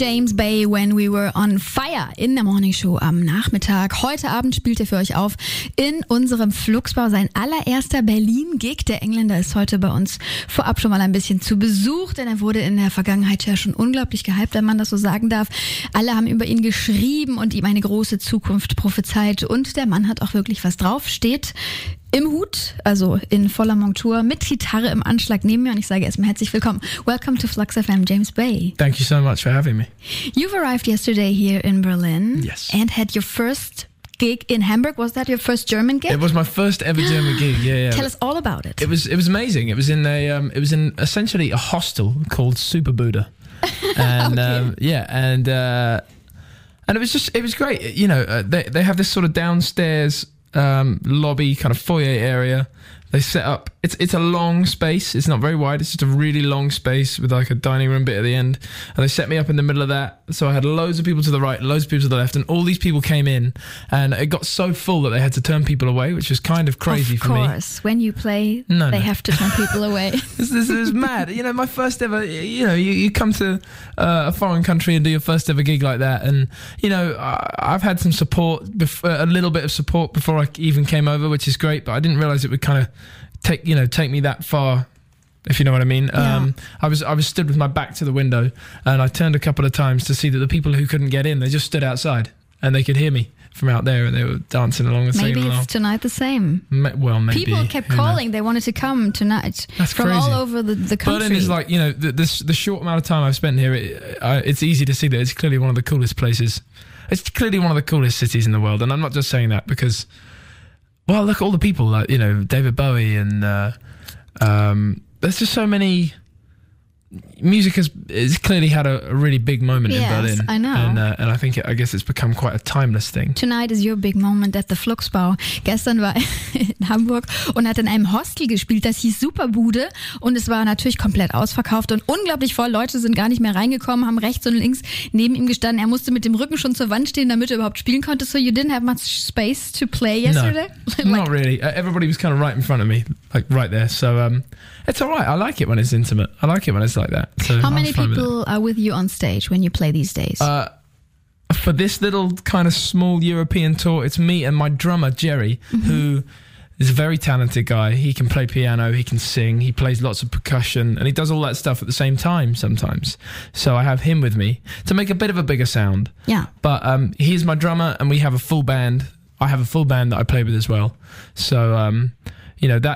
James Bay, When We Were on Fire in der Morning Show am Nachmittag. Heute Abend spielt er für euch auf in unserem Flugsbau. Sein allererster Berlin-Gig. Der Engländer ist heute bei uns vorab schon mal ein bisschen zu Besuch, denn er wurde in der Vergangenheit ja schon unglaublich gehypt, wenn man das so sagen darf. Alle haben über ihn geschrieben und ihm eine große Zukunft prophezeit. Und der Mann hat auch wirklich was drauf. Steht im Hut, also in voller Montur, mit Gitarre im Anschlag neben mir und ich sage erstmal herzlich willkommen. Welcome to Flux FM, James Bay. Thank you so much for having me. You've arrived yesterday here in Berlin. Yes. And had your first gig in Hamburg. Was that your first German gig? It was my first ever German gig. Yeah. Tell us all about it. It was amazing. It was in essentially a hostel called Super Buddha. And Okay. And it was great. You know, they have this sort of downstairs lobby kind of foyer area. They set up, it's a long space. It's not very wide. It's just a really long space with like a dining room bit at the end. And they set me up in the middle of that. So I had loads of people to the right, loads of people to the left, and all these people came in, and it got so full that they had to turn people away, which was kind of crazy for me. Of course, when you play, they have to turn people away. This is mad. You know, my first ever, you know, you come to a foreign country and do your first ever gig like that. And, you know, I've had some support, a little bit of support before I even came over, which is great, but I didn't realize it would kind of take me that far, if you know what I mean. Yeah. I was stood with my back to the window, and I turned a couple of times to see that the people who couldn't get in, they just stood outside, and they could hear me from out there, and they were dancing along and singing along. Maybe it's tonight the same. Well, maybe. People kept calling. They wanted to come tonight. That's from crazy. all over the country. Berlin is like, you know, the short amount of time I've spent here, it's easy to see that it's clearly one of the coolest places. It's clearly one of the coolest cities in the world, and I'm not just saying that because, well, look at all the people, like, you know, David Bowie, and there's just so many. Music has clearly had a really big moment in Berlin. Yes, I know. And I guess it's become quite a timeless thing. Tonight is your big moment at the Flugsbau. Gestern war er in Hamburg und hat in einem Hostel gespielt, das hieß Superbude, und es war natürlich komplett ausverkauft und unglaublich voll. Leute sind gar nicht mehr reingekommen, haben rechts und links neben ihm gestanden. Er musste mit dem Rücken schon zur Wand stehen, damit er überhaupt spielen konnte. So you didn't have much space to play yesterday? No, not really. Everybody was kind of right in front of me, like right there. So it's all right. I like it when it's intimate. I like it when it's like that. So how many people are with you on stage when you play these days? For this little kind of small European tour, it's me and my drummer, Jerry, who is a very talented guy. He can play piano, he can sing, he plays lots of percussion, and he does all that stuff at the same time sometimes. So I have him with me to make a bit of a bigger sound. Yeah. But he's my drummer, and we have a full band. I have a full band that I play with as well. So, you know,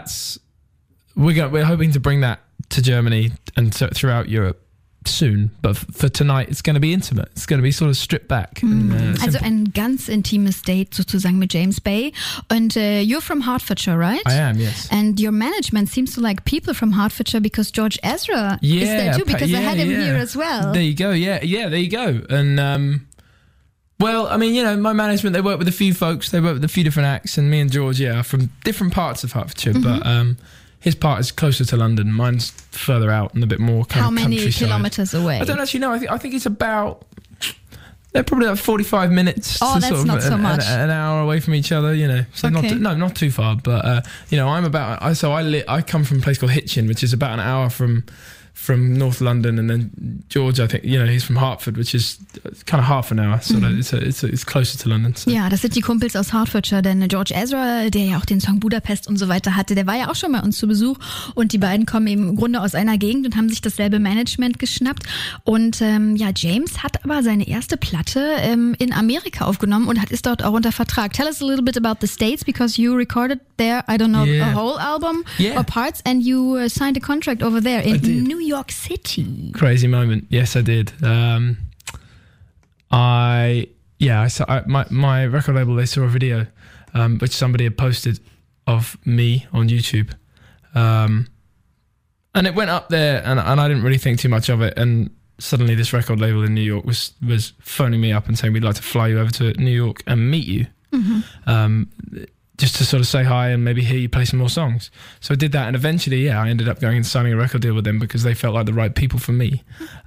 we're hoping to bring that to Germany and throughout Europe soon, but for tonight it's going to be intimate. It's going to be sort of stripped back. Also ein ganz intimes Date sozusagen mit James Bay. And you're from Hertfordshire, right? I am, yes. And your management seems to like people from Hertfordshire because George Ezra is there too, because I had him here as well. There you go, yeah, there you go. And well, I mean, you know, my management, they work with a few folks, they work with a few different acts, and me and George, are from different parts of Hertfordshire, but his part is closer to London. Mine's further out and a bit more kind of countryside. How many kilometers away? I don't actually know. I think it's about. They're probably like 45 minutes. Oh, to that's sort of not so much. An hour away from each other, you know. So okay. not too far. But you know, I come from a place called Hitchin, which is about an hour from North London, and then George, I think, you know, he's from Hertford, which is kind of half an hour, so it's closer to London. So. Ja, das sind die Kumpels aus Hertfordshire, denn George Ezra, der ja auch den Song Budapest und so weiter hatte, der war ja auch schon bei uns zu Besuch, und die beiden kommen eben im Grunde aus einer Gegend und haben sich dasselbe Management geschnappt. Und James hat aber seine erste Platte in Amerika aufgenommen und ist dort auch unter Vertrag. Tell us a little bit about the States, because you recorded there, I don't know, a whole album or parts, and you signed a contract over there in New York City. Crazy moment. Yes, I did. My record label, they saw a video which somebody had posted of me on YouTube, and it went up there, and I didn't really think too much of it, and suddenly this record label in New York was phoning me up and saying, we'd like to fly you over to New York and meet you. Just to sort of say hi and maybe hear you play some more songs. So I did that, and eventually, I ended up going and signing a record deal with them because they felt like the right people for me.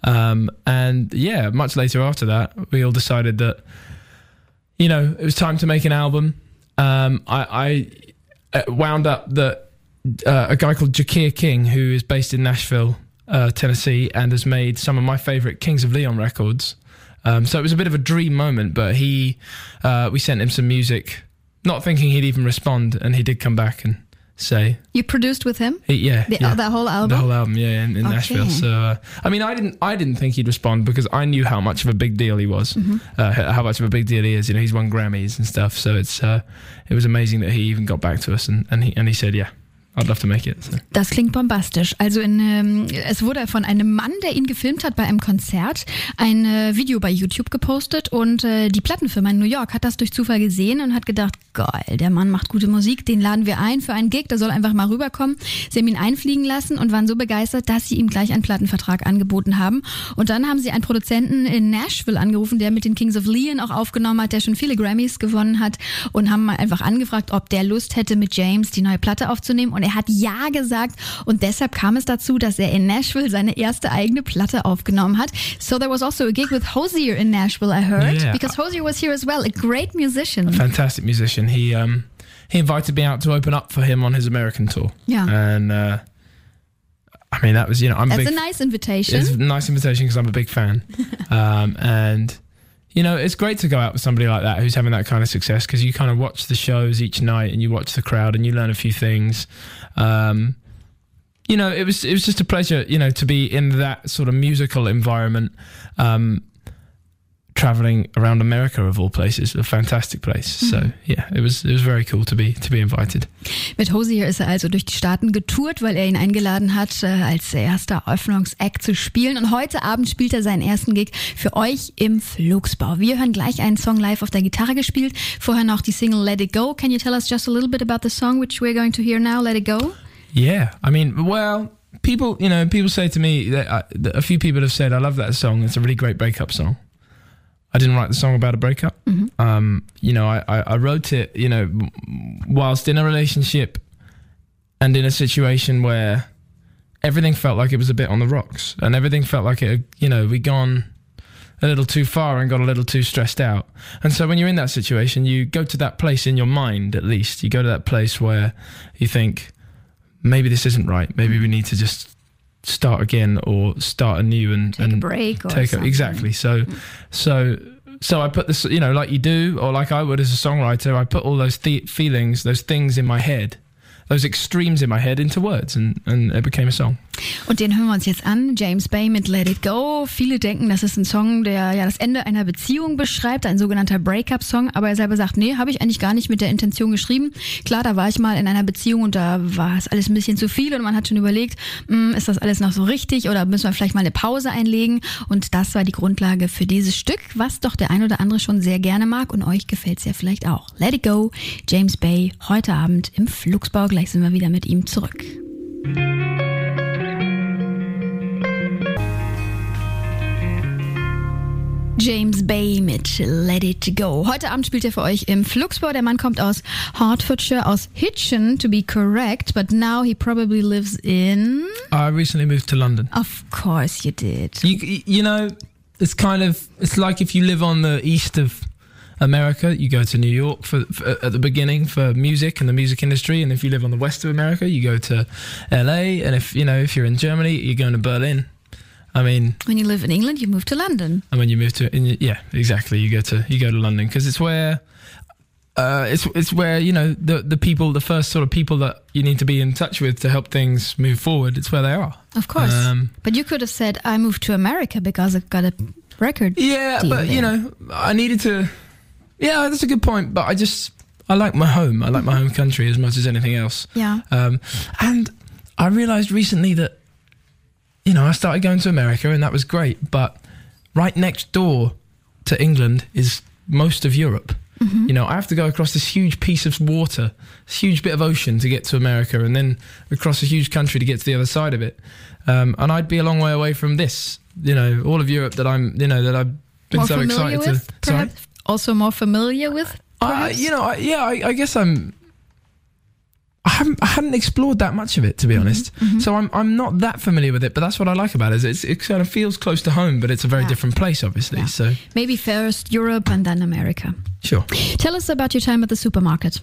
Much later after that, we all decided that, you know, it was time to make an album. I wound up that a guy called Jakir King, who is based in Nashville, Tennessee, and has made some of my favourite Kings of Leon records, So it was a bit of a dream moment, but we sent him some music, not thinking he'd even respond, and he did come back and say. You produced with him? The whole album? The whole album, in Nashville. So, I mean, I didn't think he'd respond because I knew how much of a big deal he was, how much of a big deal he is. You know, he's won Grammys and stuff. So it was amazing that he even got back to us and he said, yeah, I'd love to make it. So. Das klingt bombastisch. Also es wurde von einem Mann, der ihn gefilmt hat bei einem Konzert, ein Video bei YouTube gepostet und die Plattenfirma in New York hat das durch Zufall gesehen und hat gedacht, geil, der Mann macht gute Musik, den laden wir ein für einen Gig, der soll einfach mal rüberkommen. Sie haben ihn einfliegen lassen und waren so begeistert, dass sie ihm gleich einen Plattenvertrag angeboten haben. Und dann haben sie einen Produzenten in Nashville angerufen, der mit den Kings of Leon auch aufgenommen hat, der schon viele Grammys gewonnen hat und haben mal einfach angefragt, ob der Lust hätte, mit James die neue Platte aufzunehmen. Und er hat ja gesagt und deshalb kam es dazu, dass er in Nashville seine erste eigene Platte aufgenommen hat. So there was also a gig with Hozier in Nashville, I heard, because Hozier was here as well, a great musician. A fantastic musician. He invited me out to open up for him on his American tour. Yeah. And I mean, that was, That's a nice invitation. It's a nice invitation because I'm a big fan. And it's great to go out with somebody like that who's having that kind of success because you kind of watch the shows each night and you watch the crowd and you learn a few things. It was just a pleasure, to be in that sort of musical environment, traveling around America of all places, a fantastic place. So yeah, it was very cool to be invited. Mit Hozier ist er also durch die Staaten getourt, weil er ihn eingeladen hat, als erster Eröffnungsact zu spielen. Und heute Abend spielt er seinen ersten Gig für euch im Flugsbau. Wir hören gleich einen Song live auf der Gitarre gespielt. Vorher noch die Single Let It Go. Can you tell us just a little bit about the song which we're going to hear now, Let It Go? Yeah, I mean, well, people say to me that a few people have said, I love that song. It's a really great breakup song. I didn't write the song about a breakup. I wrote it, whilst in a relationship and in a situation where everything felt like it was a bit on the rocks and everything felt like it, we'd gone a little too far and got a little too stressed out. And so when you're in that situation, you go to that place in your mind, at least. You go to that place where you think, maybe this isn't right. Maybe we need to just start again or start anew and take a break or something. Exactly. So I put this, like you do, or like I would as a songwriter, I put all those feelings, those things in my head, those extremes in my head into words and it became a song. Und den hören wir uns jetzt an, James Bay mit Let It Go. Viele denken, das ist ein Song, der ja das Ende einer Beziehung beschreibt, ein sogenannter Breakup-Song, aber er selber sagt, nee, habe ich eigentlich gar nicht mit der Intention geschrieben. Klar, da war ich mal in einer Beziehung und da war es alles ein bisschen zu viel und man hat schon überlegt, ist das alles noch so richtig oder müssen wir vielleicht mal eine Pause einlegen? Und das war die Grundlage für dieses Stück, was doch der ein oder andere schon sehr gerne mag und euch gefällt es ja vielleicht auch. Let It Go, James Bay, heute Abend im Flugsbau. Gleich sind wir wieder mit ihm zurück. James Bay mit Let It Go. Heute Abend spielt er für euch im Flugsbau. Der Mann kommt aus Hertfordshire, aus Hitchin, to be correct, but now he probably lives in... I recently moved to London. Of course you did. It's like if you live on the east of America, you go to New York for at the beginning for music and the music industry, and if you live on the west of America, you go to LA, and if you're in Germany, you're going to Berlin. I mean, when you live in England, you move to London. And when you move exactly, you go to London because it's where the people, the first sort of people that you need to be in touch with to help things move forward. It's where they are. Of course, but you could have said, "I moved to America because I've got a record." Yeah, but there. I needed to. Yeah, that's a good point. But I like my home. I like my home country as much as anything else. Yeah. And I realized recently that. I started going to America and that was great, but right next door to England is most of Europe. Mm-hmm. I have to go across this huge piece of water, this huge bit of ocean to get to America and then across a huge country to get to the other side of it. And I'd be a long way away from this, all of Europe that I've been more so excited with, to. Sorry? Also more familiar with? I guess I hadn't explored that much of it, to be honest. Mm-hmm. So I'm not that familiar with it, but that's what I like about it. It kind of feels close to home, but it's a very different place, obviously. Yeah. So maybe first Europe and then America. Sure. Tell us about your time at the supermarket.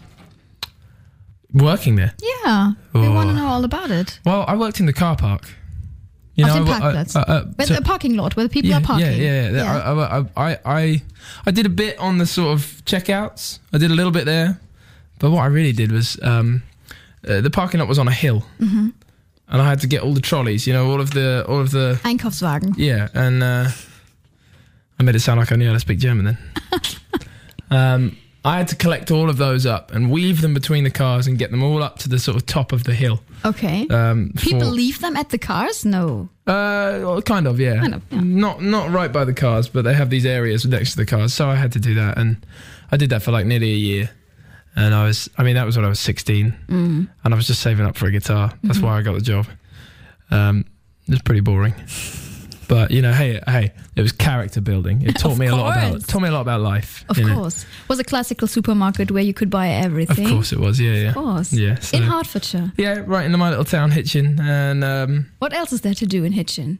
Working there? Yeah, we want to know all about it. Well, I worked in the car park. You Auf know, dem Parkplatz. With a parking lot where people are parking. Yeah. I did a bit on the sort of checkouts. I did a little bit there. But what I really did was the parking lot was on a hill. Mm-hmm. And I had to get all the trolleys, you know, all of the Einkaufswagen. Yeah, and I made it sound like I knew how to speak German then. I had to collect all of those up and weave them between the cars and get them all up to the sort of top of the hill. Okay. People leave them at the cars? No. Kind of, yeah. Not right by the cars, but they have these areas next to the cars. So I had to do that, and I did that for like nearly a year. And that was when I was 16, and I was just saving up for a guitar. That's why I got the job. It was pretty boring. But you know, hey, it was character building. It taught me a lot about life. Of course, was a classical supermarket where you could buy everything. Of course, it was. Yeah. Of course. Yeah. So, in Hertfordshire. Yeah, right in my little town, Hitchin. And what else is there to do in Hitchin?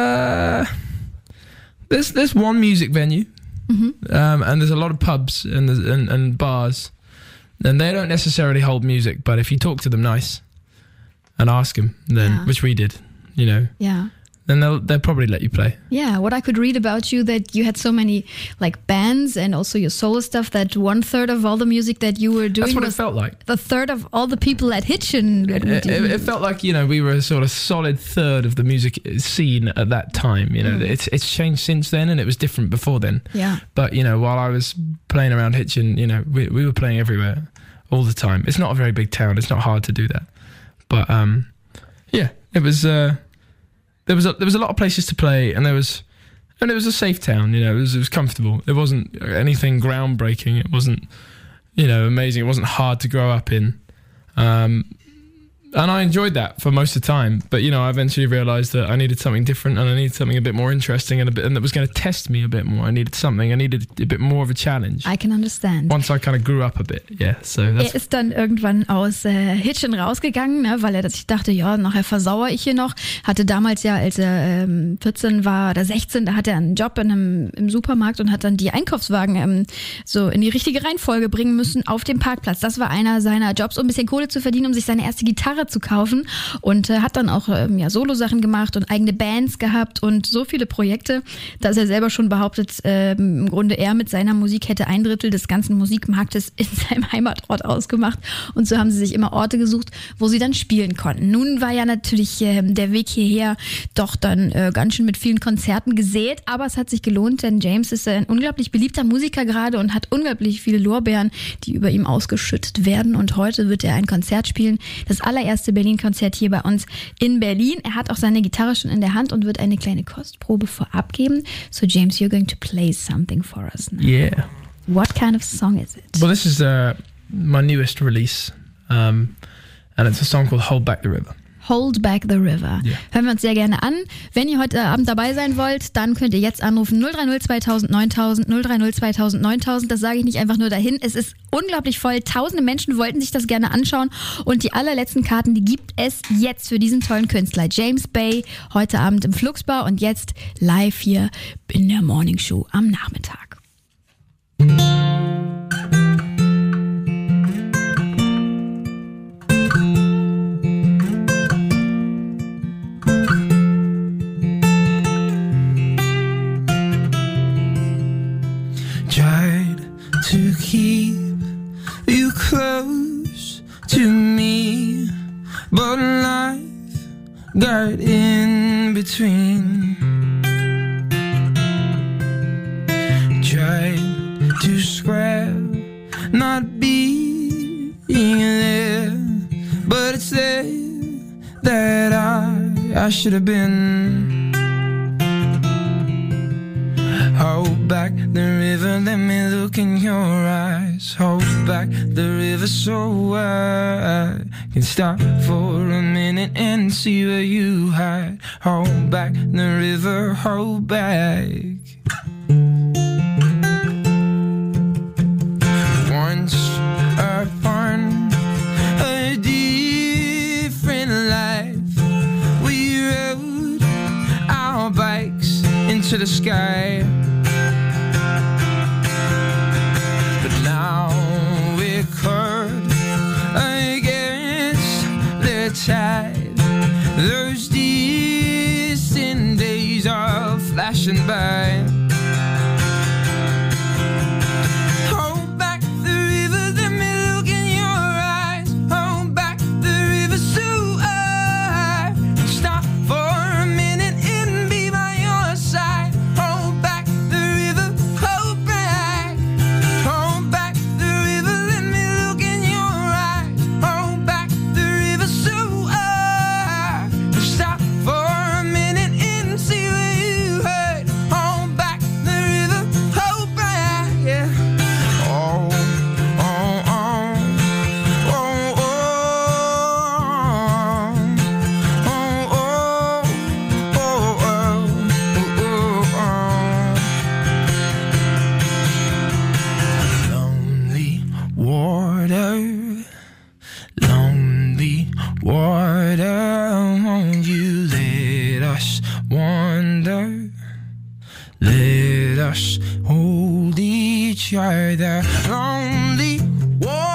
There's one music venue, and there's a lot of pubs and bars, and they don't necessarily hold music. But if you talk to them nice and ask them, then which we did, you know. Yeah. Then they'll probably let you play. Yeah, what I could read about you, that you had so many like bands and also your solo stuff, that 1/3 of all the music that you were doing. That's what was it felt like. The third of all the people at Hitchin. It felt like, you know, we were a sort of solid third of the music scene at that time. You know, it's changed since then, and it was different before then. Yeah. But you know, while I was playing around Hitchin, you know, we were playing everywhere all the time. It's not a very big town. It's not hard to do that. But yeah, it was. There was a lot of places to play, and it was a safe town. You know, it was comfortable. It wasn't anything groundbreaking. It wasn't, you know, amazing. It wasn't hard to grow up in, and I enjoyed that for most of the time. But you know, I eventually realised that I needed something different, and I needed something a bit more interesting, and that was going to test me a bit more. I needed a bit more of a challenge. I can understand. Once I kind of grew up a bit, yeah. So that's ist dann irgendwann aus Hitchin rausgegangen, ne, weil er sich dachte, ja, nachher versauere ich hier noch. Hatte damals ja, als er 14 war oder 16, da hat er einen Job im Supermarkt und hat dann die Einkaufswagen so in die richtige Reihenfolge bringen müssen auf dem Parkplatz. Das war einer seiner Jobs, um ein bisschen Kohle zu verdienen, um sich seine erste Gitarre zu kaufen, und hat dann auch Solo-Sachen gemacht und eigene Bands gehabt und so viele Projekte, dass er selber schon behauptet, im Grunde er mit seiner Musik hätte 1/3 des ganzen Musikmarktes in seinem Heimatort ausgemacht, und so haben sie sich immer Orte gesucht, wo sie dann spielen konnten. Nun war ja natürlich der Weg hierher doch dann ganz schön mit vielen Konzerten gesät, aber es hat sich gelohnt, denn James ist ein unglaublich beliebter Musiker gerade und hat unglaublich viele Lorbeeren, die über ihm ausgeschüttet werden, und heute wird er ein Konzert spielen, das allererste Berlin-Konzert hier bei uns in Berlin. Er hat auch seine Gitarre schon in der Hand und wird eine kleine Kostprobe vorab geben. So James, you're going to play something for us now. Yeah. What kind of song is it? Well, this is my newest release, and it's a song called Hold Back the River. Hold Back the River. Yeah. Hören wir uns sehr gerne an. Wenn ihr heute Abend dabei sein wollt, dann könnt ihr jetzt anrufen 030 2000 9000, 030 2000 9000. Das sage ich nicht einfach nur dahin. Es ist unglaublich voll. Tausende Menschen wollten sich das gerne anschauen, und die allerletzten Karten, die gibt es jetzt für diesen tollen Künstler. James Bay, heute Abend im Flugsbar und jetzt live hier in der Morning Show am Nachmittag. To keep you close to me, but life got in between. Tried to scrap not being there, but it's there that I should have been. Hold back the river, let me look in your eyes. Hold back the river so I can stop for a minute and see where you hide. Hold back the river, hold back. Once upon a different life, we rode our bikes into the sky. Tide, those distant each other. Lonely, whoa.